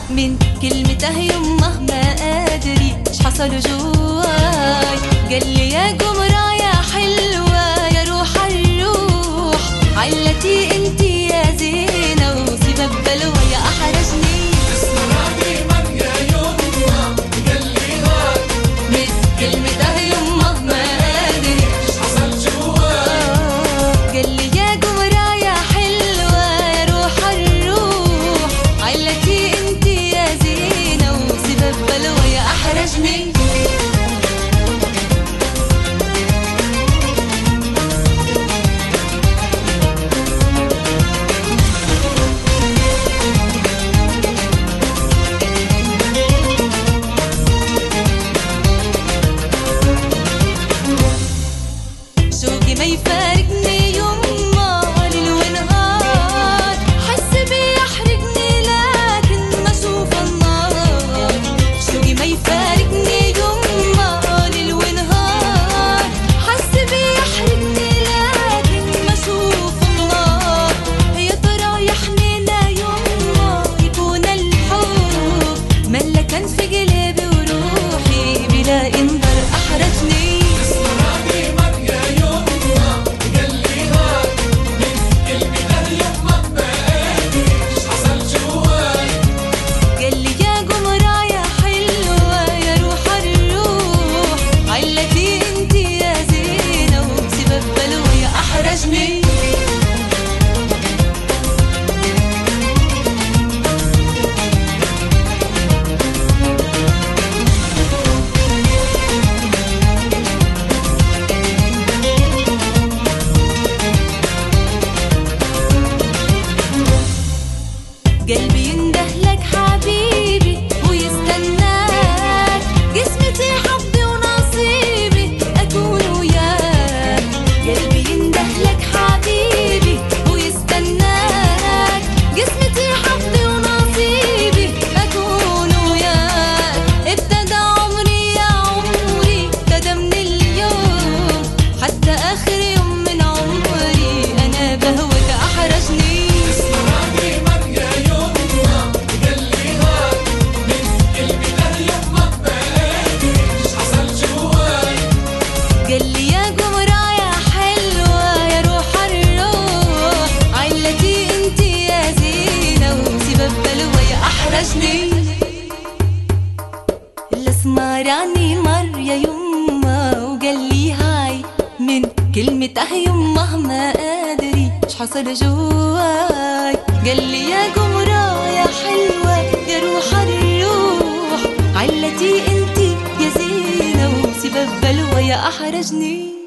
من كلمته يمه ما أدري إيش حصل جواي. قال لي يا قمرة يا حلوة يا روح الروح، علتي انتي يا زينة وسبب بلوى يا أحرجني. اسمعني من يا يمه قال لي هاي، من كلمته يمه ما أدري ايش حصل جواي. قال لي يا قمرة يا حلوة يا روح الروح، علتي انتي يا زينة وسبب بلوى يا أحرجني. شوقي ما يفارقني يما ليل ونهار، حس بيحرقني لكن ما اشوف النار. شوقي ما يفارقني يما ليل ونهار، حس بيحرقني لكن ما اشوف النار. يا ترى يا حنينة يما يكون الحب ملكا في قلبي وروحي بلا انذار احرجني. اسمعني من يا يمه قال لي هاي، من كلمته يمه ما أدري ايش حصل جواي. قال لي يا قمرة يا حلوة يا روح الروح، علتي انتي يا زينة وسبب بلوى يا أحرجني. قلبي يندهلك حبيبي ويستناك، قسمتي حظي ونصيبي أكون وياك. قلبي يندهلك حبيبي ويستناك، قسمتي حظي ونصيبي أكون وياك. ابتدى عمري يا عمري ابتدى من اليوم، حتى آخر يوم من عمري أنا بهواك أحرجني. اسمعني من يا يمه قال لي هاي، من كلمته يمه ما أدري ايش حصل جواي. قال لي يا قمرة يا حلوة يا روح الروح، علتي انتي يا زينة وسبب بلوى يا أحرجني. الأسمراني مر يا يمه وقال لي هاي، من كلمته يمه ما أدري إيش حصل جواي. قال لي يا قمرة يا حلوة يا روح الروح، علتي انتي يا زينة وسبب بلوى يا أحرجني.